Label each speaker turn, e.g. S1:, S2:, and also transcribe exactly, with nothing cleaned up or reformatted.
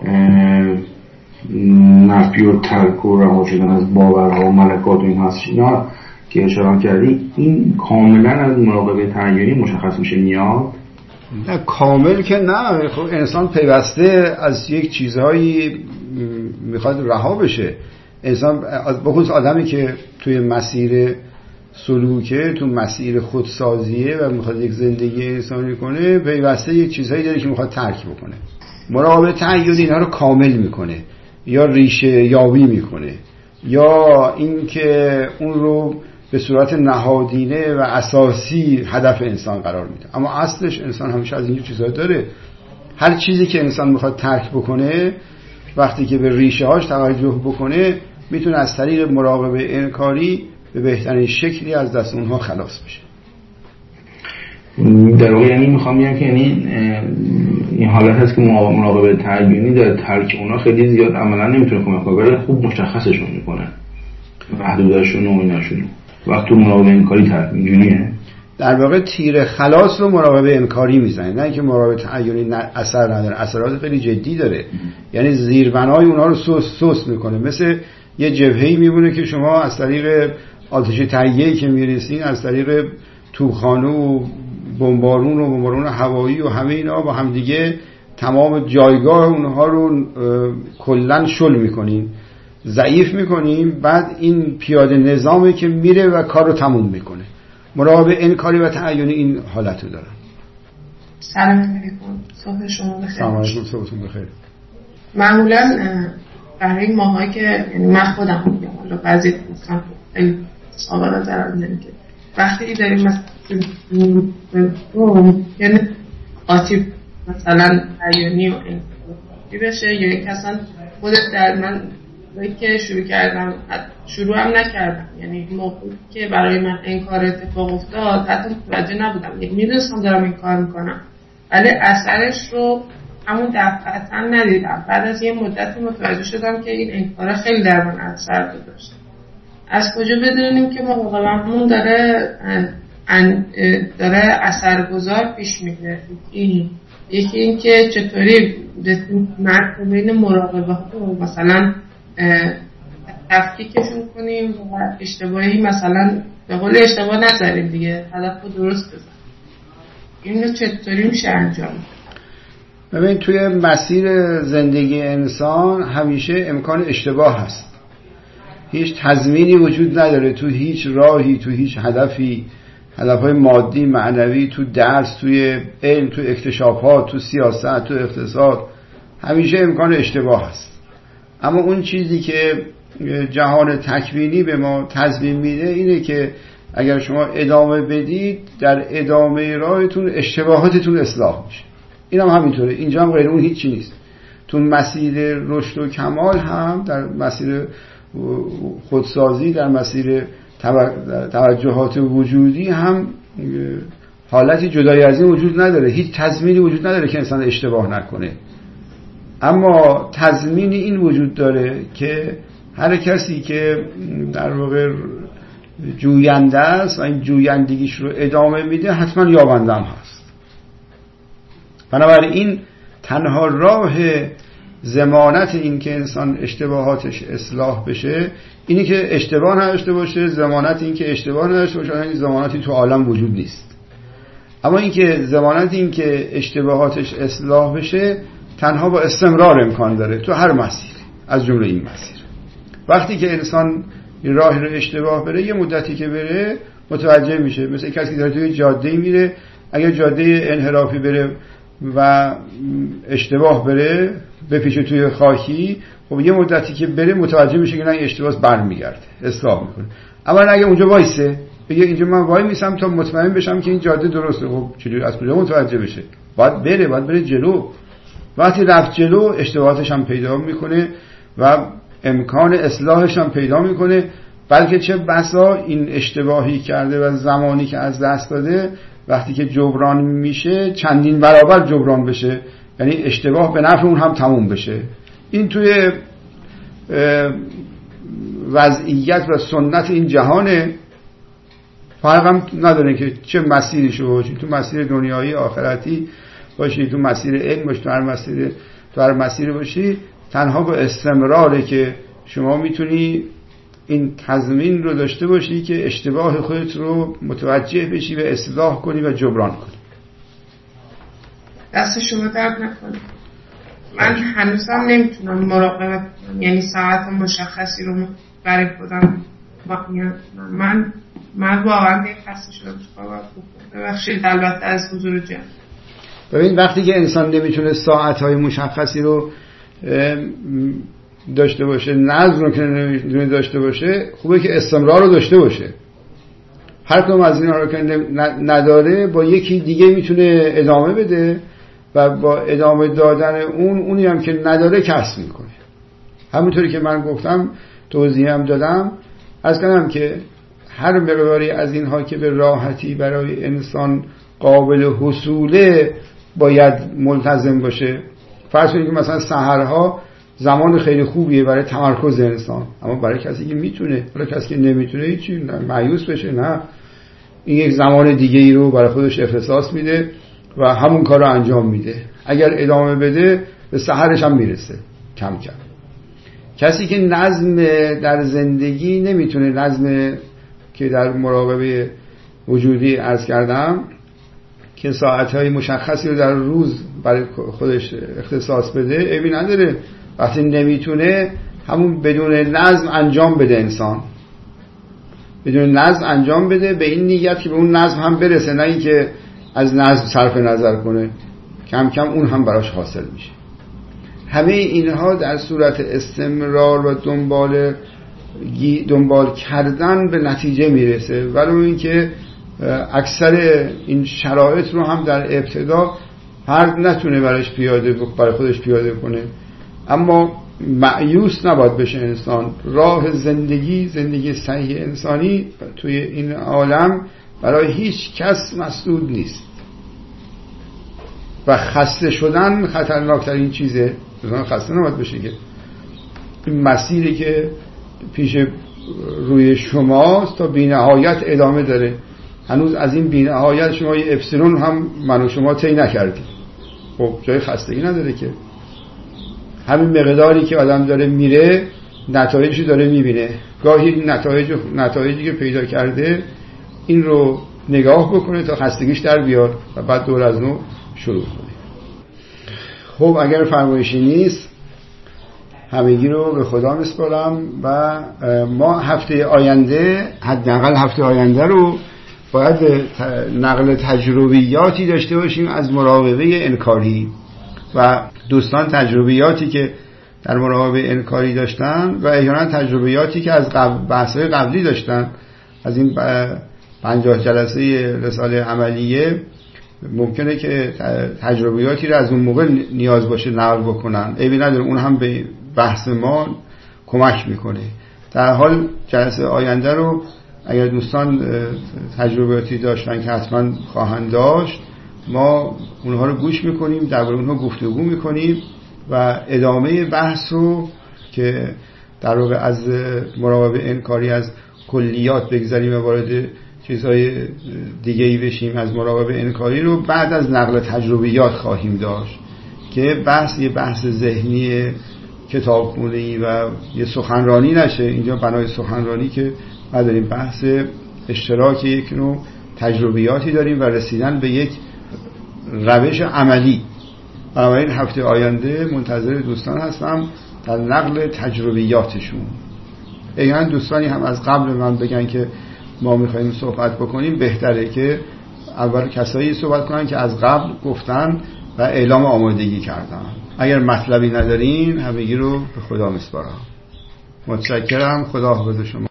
S1: نفی و ترک و رها شدن از باورها و ملکات و این هست اینا که اشاره کردی، این کاملا از مراقبه تعیینی مشخص میشه میاد؟
S2: نه کامل که نه. خب انسان پیوسته از یک چیزهایی میخواد رها بشه. انسان بخصوص آدمی که توی مسیر سلوکه، تو مسیر خودسازیه و میخواد یک زندگی انسانی کنه، پیوسته یک چیزهایی داره که میخواد ترک بکنه. مراقبه تعیینی اینا رو کامل میکنه یا ریشه یابی میکنه یا اینکه اون رو به صورت نهادینه و اساسی هدف انسان قرار میده. اما اصلش انسان همیشه از اینجور چیزها داره. هر چیزی که انسان میخواد ترک بکنه، وقتی که به ریشه هاش توجه بکنه، میتونه از طریق مراقبه انکاری به بهترین شکلی از دست اونها خلاص بشه.
S1: در واقع یعنی میخوام بگم که یعنی این حالت هست که مراقبه تعیینی در ترک اونا خیلی زیاد عملا نمیتونه کمک کنه، ولی خوب مشخصشون میکنه محدودشون و ایناشون. وقتی تو مراقبه انکاری ترک اینجوریه،
S2: در واقع تیر خلاص رو مراقبه انکاری میزنه، نه اینکه مراقبه تعیینی اثر نداره. اثرات خیلی جدی داره. ام. یعنی زیربنای اونها رو سوس سوس میکنه. مثل یه جبهه‌ای میمونه که شما از طریق آتش تهیه‌ای که میرسین، از طریق توپخانه و بمبارون و بمبارون هوایی و همه اینا با هم دیگه تمام جایگاه اونها رو کلن شل میکنین، ضعیف میکنیم. بعد این پیاده نظامی که میره و کار رو تموم میکنه. مراقبه انکاری و تعیینی این حالت رو دارن.
S3: سلام علیکم، صبح شما بخیر.
S2: سلام علیکم، صبحتون بخیر.
S3: معمولا برای ماهایی که یعنی من خودم میگم، حالا بعضی دوستان خیلی سابقه دارن که وقتی داریم مثلا یعنی آتیب مثلا تعیینی و این بشه، یا یک اصلا خودت در من که شروع کردم شروع هم نکردم، یعنی موقعی که برای من این کار اتفاق افتاد حتی متوجه نبودم، یعنی میدونستم دارم این کار میکنم ولی اثرش رو همون دفعتا ندیدم. بعد از یه مدتی متوجه شدم که این انکار خیلی در من اثر گذاشته. از کجا بدونیم که مراقبه‌مون داره داره اثرگذار پیش میره؟ یکی یکی این که چطوری مرد بین مراقبه ها مثلا تفکیکشون کنیم و اشتباهی مثلا به قول اشتباه نذاریم دیگه، هدف رو درست بزنیم. اینو چطوری میشه انجام؟
S2: ببین توی مسیر زندگی انسان همیشه امکان اشتباه هست. هیچ تضمینی وجود نداره تو هیچ راهی، تو هیچ هدفی، هدفهای مادی، معنوی، تو درس، توی علم، تو اکتشافات، تو سیاست، تو اقتصاد، همیشه امکان اشتباه هست. اما اون چیزی که جهان تکوینی به ما تضمین میده اینه که اگر شما ادامه بدید، در ادامه راهتون اشتباهاتتون اصلاح میشه. این هم همینطوره. اینجا هم غیر اون هیچی نیست. تو مسیر رشد و کمال هم، در مسیر خودسازی، در مسیر توجهات وجودی هم حالتی جدای از این وجود نداره. هیچ تضمینی وجود نداره که انسان اشتباه نکنه. اما تضمینی این وجود داره که هر کسی که در واقع جوینده است و این جویندگیش رو ادامه میده حتما یابنده هم هست. بنابراین تنها راه ضمانت این که انسان اشتباهاتش اصلاح بشه اینی که اشتباه نداشته باشه. ضمانت این که اشتباه نداشته باشه این ضمانتی تو عالم وجود نیست. اما این که ضمانت این که اشتباهاتش اصلاح بشه تنها با استمرار امکان داره تو هر مسیر، از جمله این مسیر. وقتی که انسان این راه رو اشتباه بره، یه مدتی که بره متوجه میشه. مثل کسی که داره توی جاده میره، اگر جاده انحرافی بره و اشتباه بره بپیچه توی خاکی، خب یه مدتی که بره متوجه میشه که نه این اشتباه برمیگرده، اصلاح میکنه. اما اگه اونجا وایسه بگه اینجا من وای میسم تا مطمئن بشم که این جاده درسته، خب چجوری از کجا متوجه بشه؟ باید بره، باید بره جلو. وقتی رفت جلو اشتباهاتش هم پیدا میکنه و امکان اصلاحش هم پیدا میکنه. بلکه چه بسا این اشتباهی کرده و زمانی که از دست داده وقتی که جبران میشه چندین برابر جبران بشه، یعنی اشتباه به نفع اون هم تموم بشه. این توی وضعیت و سنت این جهانه. فرق هم نداره که چه مسیری شو باشی، تو مسیر دنیایی آخرتی باشی، تو مسیر علم باشی، تو هر مسیر در مسیر باشی، تنها با استمراره که شما میتونی این تضمین رو داشته باشی که اشتباه خودت رو متوجه بشی و اصلاح کنی و جبران کنی.
S3: دست شما درد نکنه. من هنوزم نمیتونم مراقبت کنم، یعنی ساعت مشخصی رو برای خودم واقعا من من واقعا دیگه خسته شدم. ببخشید البته از حضور جمع.
S2: ببین وقتی که انسان نمیتونه ساعت‌های مشخصی رو داشته باشه، نظم رو که نمیتونه داشته باشه، خوبه که استمرار رو داشته باشه. هر کدوم از اینا رو که نداره با یکی دیگه میتونه ادامه بده و با ادامه دادن اون اونی هم که نداره کسب میکنه. همونطوری که من گفتم توضیح هم دادم، از کنم که هر مقداری از اینها که به راحتی برای انسان قابل حصوله باید ملتزم باشه. فرض کنید که مثلا سحرها زمان خیلی خوبیه برای تمرکز انسان، اما برای کسی که میتونه، برای کسی که نمیتونه هیچی مایوس بشه، نه، این یک زمان دیگه ای رو برای خودش اختصاص میده و همون کار رو انجام میده. اگر ادامه بده به سحرش هم میرسه کم کم. کسی که نظم در زندگی نمیتونه، نظم که در مراقبه وجودی عرض کردم که ساعتهای مشخصی رو در روز برای خودش اختصاص بده، عیبی نداره. وقتی نمیتونه همون بدون نظم انجام بده، انسان بدون نظم انجام بده به این نیت که به اون نظم هم برسه، نه اینکه از نظم صرف نظر کنه، کم کم اون هم براش حاصل میشه. همه اینها در صورت استمرار و دنبال دنبال کردن به نتیجه میرسه، ولو اینکه اکثر این شرایط رو هم در ابتدا فرد نتونه براش پیاده برای خودش پیاده کنه. اما مایوس نباید بشه انسان. راه زندگی، زندگی صحیح انسانی توی این عالم برای هیچ کس مسدود نیست و خسته شدن خطرناکترین چیزه. انسان خسته نباید بشه که این مسیری که پیش روی شماست تا بی‌نهایت ادامه داره. هنوز از این بی‌نهایت شما یه اپسیلون هم من و شما طی نکردیم. خب جای خستگی نداره که. همین مقداری که آدم داره میره نتایجی داره میبینه. گاهی نتایج نتایجی که پیدا کرده این رو نگاه بکنه تا خستگیش در بیاد و بعد دور از نو شروع کنه. خب اگر فرمایشی نیست همگی رو به خدا میسپارم و ما هفته آینده، حداقل هفته آینده رو باید نقل تجربیاتی داشته باشیم از مراقبه انکاری و دوستان تجربیاتی که در مراقبه انکاری داشتن و احیانا تجربیاتی که از قبل بحث‌های قبلی داشتن. از این پنجاه جلسه رساله عملیه ممکنه که تجربیاتی رو از اون موقع نیاز باشه نقل بکنن، عیبی نداره، اون هم به بحث ما کمک میکنه. در حال جلسه آینده رو اگر دوستان تجربیاتی داشتن که حتما خواهند داشت، ما اونها رو گوش میکنیم، درباره اونها گفتگو میکنیم و ادامه بحث رو که در واقع از مراقبه انکاری از کلیات بگذاریم و وارد چیزهای دیگه‌ای بشیم از مراقبه انکاری رو بعد از نقل تجربیات خواهیم داشت که بحث یه بحث ذهنی کتابخونه‌ای و یه سخنرانی نشه. اینجا بنای سخنرانی که ما داریم بحث اشتراک یک نوع تجربیاتی داریم و رسیدن به یک روش عملی. بنابراین هفته آینده منتظر دوستان هستم در نقل تجربیاتشون. اگر دوستانی هم از قبل من بگن که ما میخواییم صحبت بکنیم، بهتره که اول کسایی صحبت کنن که از قبل گفتن و اعلام آمادگی کردن. اگر مطلبی ندارین همگی رو به خدا میسپارم. متشکرم. خدا حافظ شما.